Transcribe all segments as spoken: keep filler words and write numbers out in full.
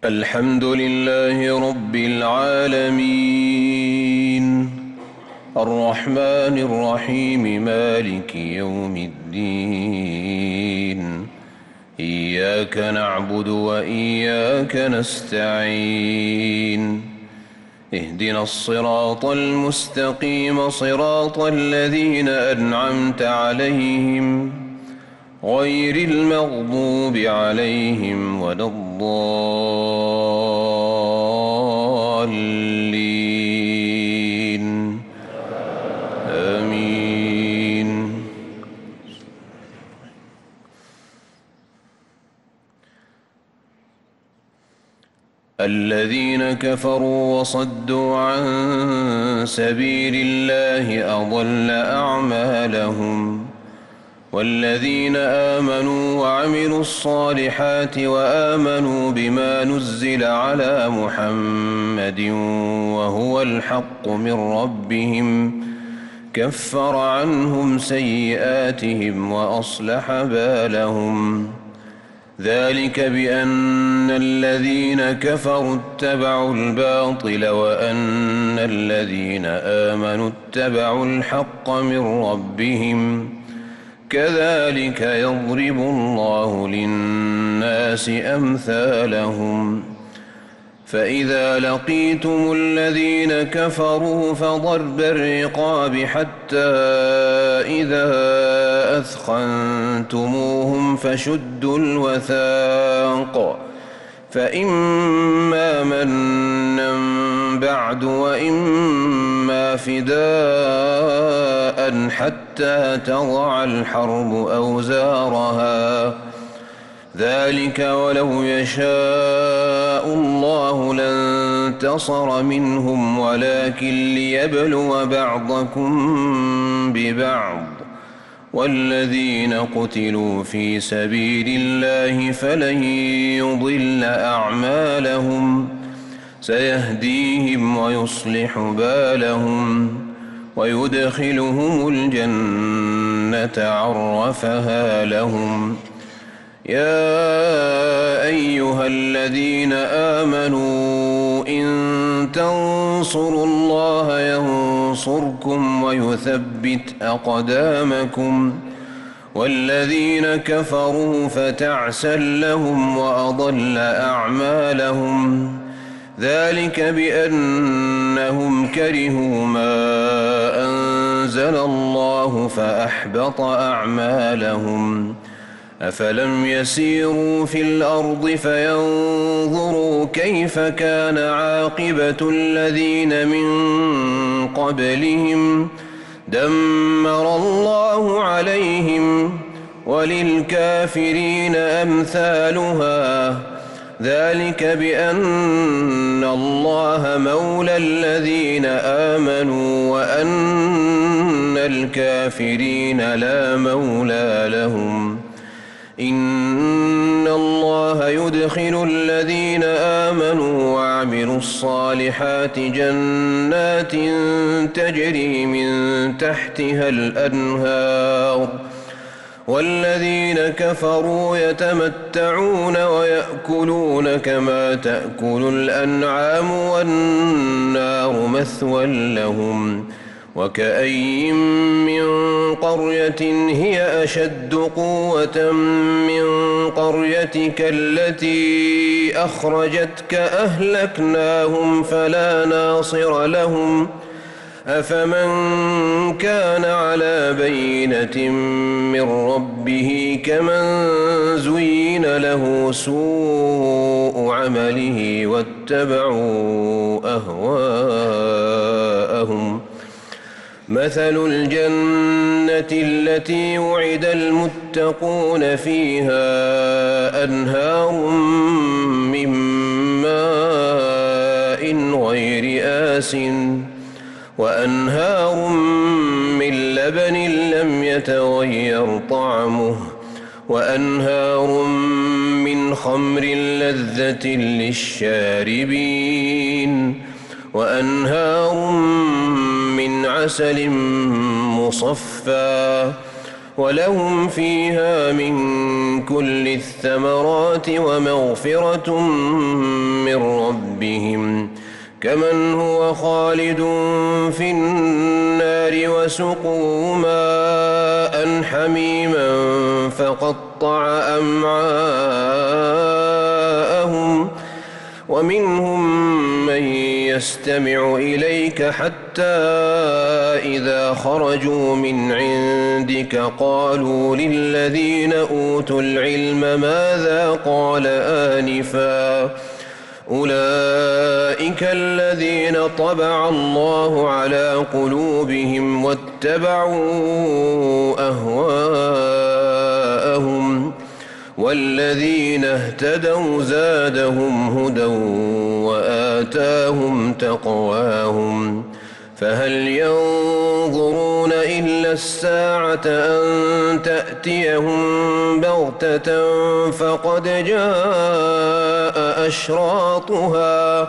الحمد لله رب العالمين الرحمن الرحيم مالك يوم الدين إياك نعبد وإياك نستعين اهدنا الصراط المستقيم صراط الذين أنعمت عليهم غير المغضوب عليهم ولا الضالين آمين. الذين كفروا وصدوا عن سبيل الله أضل أعمالهم والذين آمنوا وعملوا الصالحات وآمنوا بما نزل على محمد وهو الحق من ربهم كفر عنهم سيئاتهم وأصلح بالهم ذلك بأن الذين كفروا اتبعوا الباطل وأن الذين آمنوا اتبعوا الحق من ربهم كذلك يضرب الله للناس أمثالهم فإذا لقيتم الذين كفروا فضرب الرقاب حتى إذا أثخنتموهم فشدوا الوثاق فإما منا بعد وإما فداء حتى تضع الحرب أوزارها ذلك ولو يشاء الله لانتصر منهم ولكن ليبلو بعضكم ببعض والذين قتلوا في سبيل الله فلن يضل أعمالهم سيهديهم ويصلح بالهم ويدخلهم الجنة عرفها لهم يا أيها الذين آمنوا إن تنصروا الله ينصركم ويثبت أقدامكم والذين كفروا فتعسا لهم وأضل أعمالهم ذلك بأنهم كرهوا ما أنزل الله فأحبط أعمالهم أفلم يسيروا في الأرض فينظروا كيف كان عاقبة الذين من قبلهم دمر الله عليهم وللكافرين أمثالها ذلك بأن الله مولى الذين آمنوا وأن الكافرين لا مولى لهم إن الله يدخل الذين آمنوا وعملوا الصالحات جنات تجري من تحتها الأنهار والذين كفروا يتمتعون ويأكلون كما تأكل الأنعام والنار مثوى لهم وكأين من قرية هي أشد قوة من قريتك التي أخرجتك أهلكناهم فلا ناصر لهم أفمن كان على بينة من ربه كمن زين له سوء عمله واتبعوا أهواءهم مثل الجنة التي وعد المتقون فيها أنهار من ماء غير آسٍ وأنهار من لبن لم يتغير طعمه وأنهار من خمر لذة للشاربين وأنهار من عسل مصفى ولهم فيها من كل الثمرات ومغفرة من ربهم كمن هو خالد في النار وسقوا ماء حميما فقطع أمعاءهم ومنهم من يستمع إليك حتى إذا خرجوا من عندك قالوا للذين أوتوا العلم ماذا قال آنفا أولئك الذين طبع الله على قلوبهم واتبعوا أهواءهم والذين اهتدوا زادهم هدى وآتاهم تقواهم فهل ينظرون إلا الساعة أن تأتيهم بغتة فقد جاء أشراطها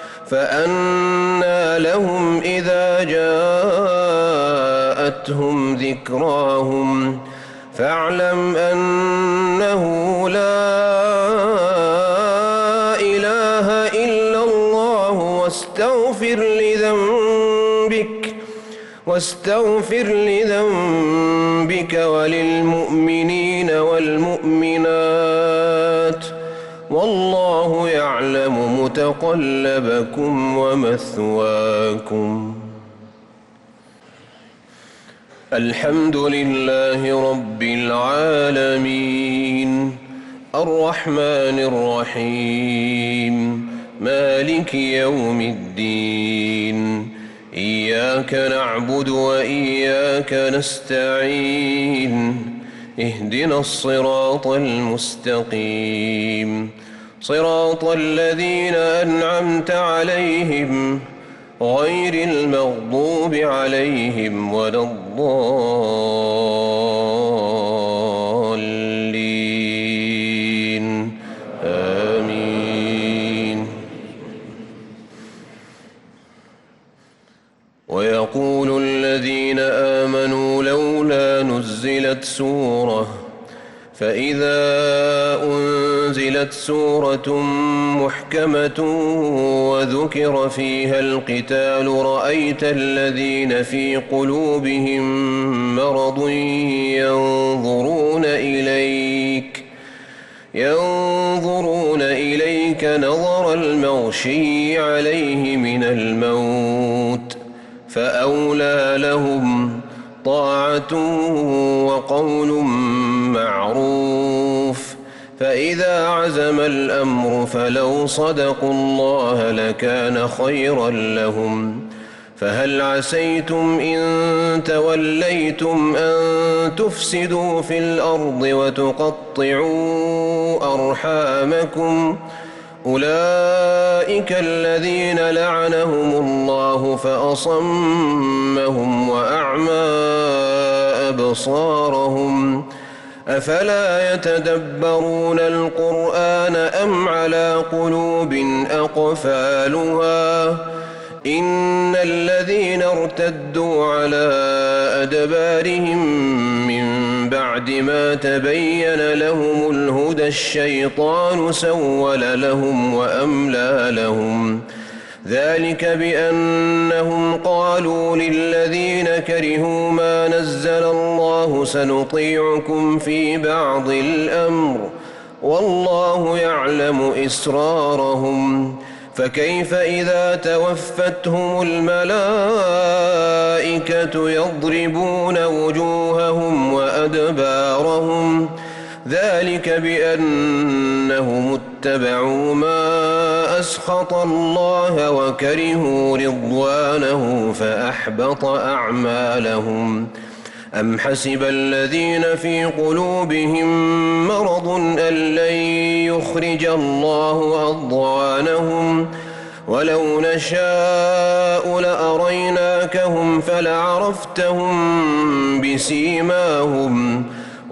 فأنى لهم إذا جاءتهم ذكراهم فاعلم أنه لا إله إلا الله واستغفر لذنبك واستغفر لذنبك وللمؤمنين والمؤمنات والله يعلم متقلبكم ومثواكم. الحمد لله رب العالمين الرحمن الرحيم مالك يوم الدين إياك نعبد وإياك نستعين اهدنا الصراط المستقيم صراط الذين أنعمت عليهم غير المغضوب عليهم ولا الضالين آمين. ويقول الذين آمنوا لولا نزلت سورة فإذا أنزلت سورة محكمة وذكر فيها القتال رأيت الذين في قلوبهم مرض ينظرون إليك ينظرون إليك نظر المغشي عليه من الموت فأولى لهم طاعة وقول معروف فإذا عزم الأمر فلو صدقوا الله لكان خيرا لهم فهل عسيتم إن توليتم أن تفسدوا في الأرض وتقطعوا أرحامكم أولئك الذين لعنهم الله فأصمهم وأعمى أبصارهم أفلا يتدبرون القرآن أم على قلوب أقفالها إن الذين ارتدوا على أدبارهم من بعد ما تبين لهم الهدى الشيطان سول لهم وأملى لهم ذلك بأنهم قالوا للذين كرهوا ما نزل الله سنطيعكم في بعض الأمر والله يعلم إسرارهم فكيف إذا توفتهم الملائكة يضربون وجوههم وأدبارهم ذلك بأنهم اتبعوا ما أسخط الله وكرهوا رضوانه فأحبط أعمالهم أم حسب الذين في قلوبهم مرض أن لن يخرج الله أضغانهم ولو نشاء لأريناكهم فلعرفتهم بسيماهم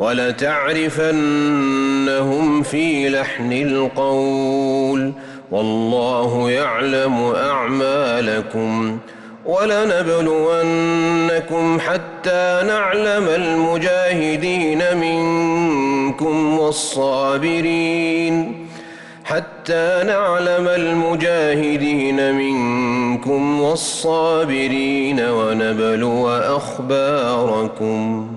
ولتعرفنهم في لحن القول والله يعلم أعمالكم ولنبلونكم حتى نعلم المجاهدين منكم والصابرين حتى نعلم المجاهدين منكم والصابرين ونبلو أخباركم.